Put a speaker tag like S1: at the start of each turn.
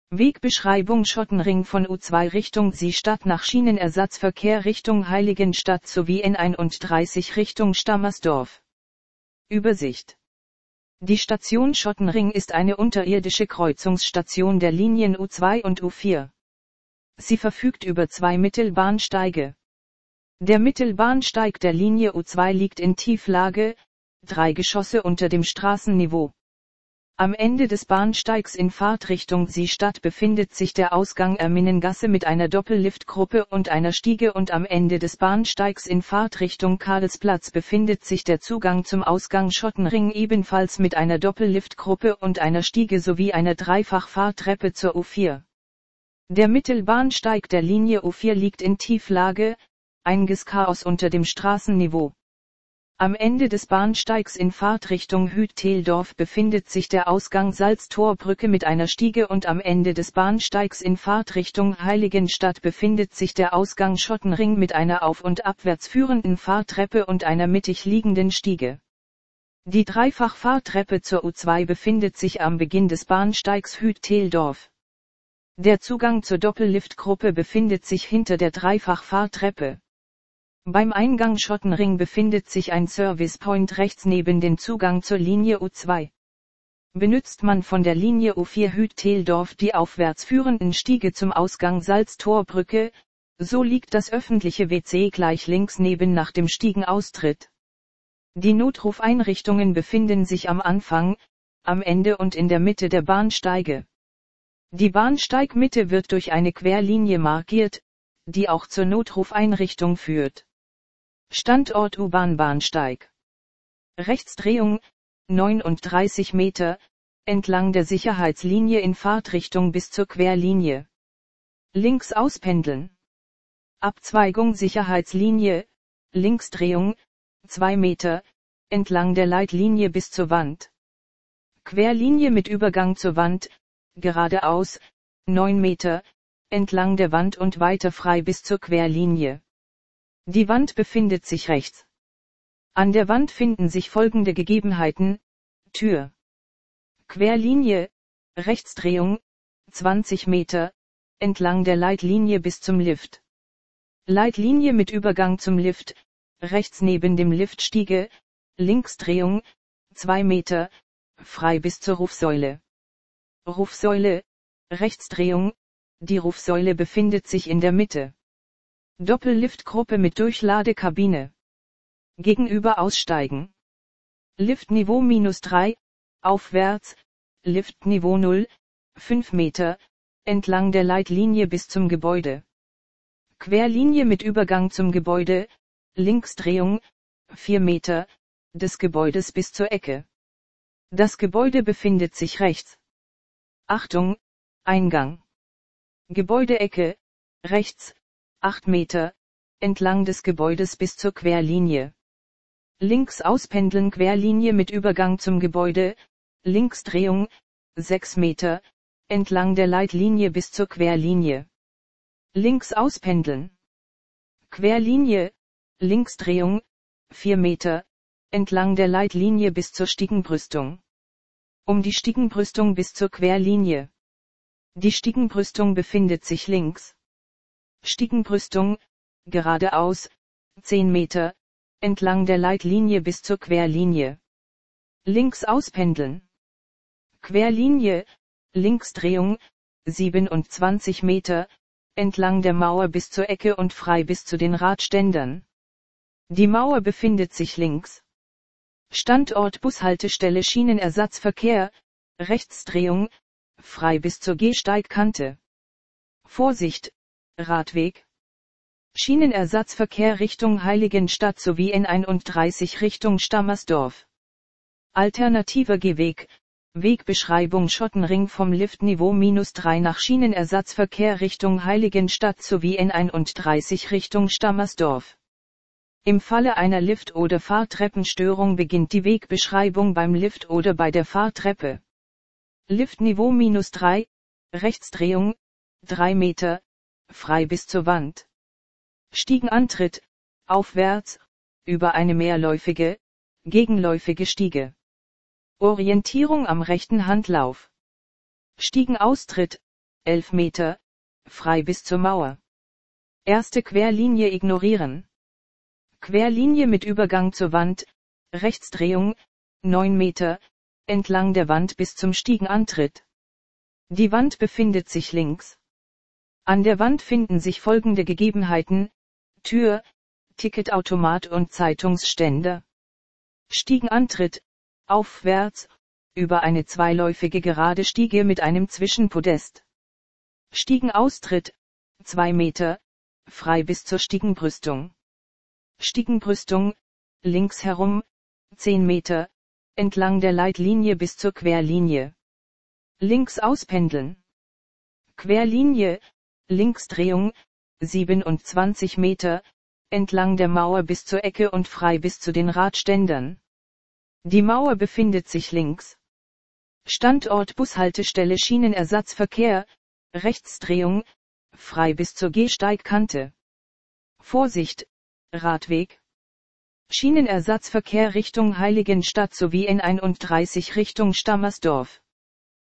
S1: Wegbeschreibung: Schottenring von U2 Richtung Seestadt nach Schienenersatzverkehr Richtung Heiligenstadt sowie N31 Richtung Stammersdorf. Übersicht. Die Station Schottenring ist eine unterirdische Kreuzungsstation der Linien U2 und U4. Sie verfügt über 2 Mittelbahnsteige. Der Mittelbahnsteig der Linie U2 liegt in Tieflage, 3 Geschosse unter dem Straßenniveau. Am Ende des Bahnsteigs in Fahrtrichtung Seestadt befindet sich der Ausgang Erminnengasse mit einer Doppelliftgruppe und einer Stiege und am Ende des Bahnsteigs in Fahrtrichtung Karlsplatz befindet sich der Zugang zum Ausgang Schottenring ebenfalls mit einer Doppelliftgruppe und einer Stiege sowie einer Dreifachfahrtreppe zur U4. Der Mittelbahnsteig der Linie U4 liegt in Tieflage, einiges Chaos unter dem Straßenniveau. Am Ende des Bahnsteigs in Fahrtrichtung Hütteldorf befindet sich der Ausgang Salztorbrücke mit einer Stiege und am Ende des Bahnsteigs in Fahrtrichtung Heiligenstadt befindet sich der Ausgang Schottenring mit einer auf- und abwärts führenden Fahrtreppe und einer mittig liegenden Stiege. Die Dreifachfahrtreppe zur U2 befindet sich am Beginn des Bahnsteigs Hütteldorf. Der Zugang zur Doppelliftgruppe befindet sich hinter der Dreifachfahrtreppe. Beim Eingang Schottenring befindet sich ein Service Point rechts neben dem Zugang zur Linie U2. Benutzt man von der Linie U4 Hütteldorf die aufwärts führenden Stiege zum Ausgang Salztorbrücke, so liegt das öffentliche WC gleich links neben nach dem Stiegenaustritt. Die Notrufeinrichtungen befinden sich am Anfang, am Ende und in der Mitte der Bahnsteige. Die Bahnsteigmitte wird durch eine Querlinie markiert, die auch zur Notrufeinrichtung führt. Standort U-Bahn-Bahnsteig. Rechtsdrehung, 39 Meter, entlang der Sicherheitslinie in Fahrtrichtung bis zur Querlinie. Links auspendeln. Abzweigung Sicherheitslinie, Linksdrehung, 2 Meter, entlang der Leitlinie bis zur Wand. Querlinie mit Übergang zur Wand, geradeaus, 9 Meter, entlang der Wand und weiter frei bis zur Querlinie. Die Wand befindet sich rechts. An der Wand finden sich folgende Gegebenheiten: Tür. Querlinie, Rechtsdrehung, 20 Meter, entlang der Leitlinie bis zum Lift. Leitlinie mit Übergang zum Lift, rechts neben dem Lift Stiege, Linksdrehung, 2 Meter, frei bis zur Rufsäule. Rufsäule, Rechtsdrehung, die Rufsäule befindet sich in der Mitte. Doppelliftgruppe mit Durchladekabine. Gegenüber aussteigen. Liftniveau -3, aufwärts, Liftniveau 0, 5 Meter, entlang der Leitlinie bis zum Gebäude. Querlinie mit Übergang zum Gebäude, Linksdrehung, 4 Meter, des Gebäudes bis zur Ecke. Das Gebäude befindet sich rechts. Achtung, Eingang. Gebäudeecke, rechts, 8 Meter, entlang des Gebäudes bis zur Querlinie. Links auspendeln Querlinie mit Übergang zum Gebäude, Linksdrehung, 6 Meter, entlang der Leitlinie bis zur Querlinie. Links auspendeln. Querlinie, Linksdrehung, 4 Meter, entlang der Leitlinie bis zur Stiegenbrüstung. Um die Stiegenbrüstung bis zur Querlinie. Die Stiegenbrüstung befindet sich links. Stiegenbrüstung, geradeaus, 10 Meter, entlang der Leitlinie bis zur Querlinie. Links auspendeln. Querlinie, Linksdrehung, 27 Meter, entlang der Mauer bis zur Ecke und frei bis zu den Radständern. Die Mauer befindet sich links. Standort Bushaltestelle Schienenersatzverkehr, Rechtsdrehung, frei bis zur Gehsteigkante. Vorsicht, Radweg. Schienenersatzverkehr Richtung Heiligenstadt sowie N31 Richtung Stammersdorf. Alternativer Gehweg, Wegbeschreibung Schottenring vom Liftniveau -3 nach Schienenersatzverkehr Richtung Heiligenstadt sowie N31 Richtung Stammersdorf. Im Falle einer Lift- oder Fahrtreppenstörung beginnt die Wegbeschreibung beim Lift oder bei der Fahrtreppe. Liftniveau -3, Rechtsdrehung, 3 Meter, frei bis zur Wand. Stiegenantritt, aufwärts, über eine mehrläufige, gegenläufige Stiege. Orientierung am rechten Handlauf. Stiegenaustritt, 11 Meter, frei bis zur Mauer. Erste Querlinie ignorieren. Querlinie mit Übergang zur Wand, Rechtsdrehung, 9 Meter, entlang der Wand bis zum Stiegenantritt. Die Wand befindet sich links. An der Wand finden sich folgende Gegebenheiten: Tür, Ticketautomat und Zeitungsständer. Stiegenantritt, aufwärts, über eine zweiläufige gerade Stiege mit einem Zwischenpodest. Stiegenaustritt, 2 Meter, frei bis zur Stiegenbrüstung. Stiegenbrüstung, links herum, 10 Meter, entlang der Leitlinie bis zur Querlinie. Links auspendeln. Querlinie, Linksdrehung, 27 Meter, entlang der Mauer bis zur Ecke und frei bis zu den Radständern. Die Mauer befindet sich links. Standort Bushaltestelle Schienenersatzverkehr, Rechtsdrehung, frei bis zur Gehsteigkante. Vorsicht, Radweg. Schienenersatzverkehr Richtung Heiligenstadt sowie N31 Richtung Stammersdorf.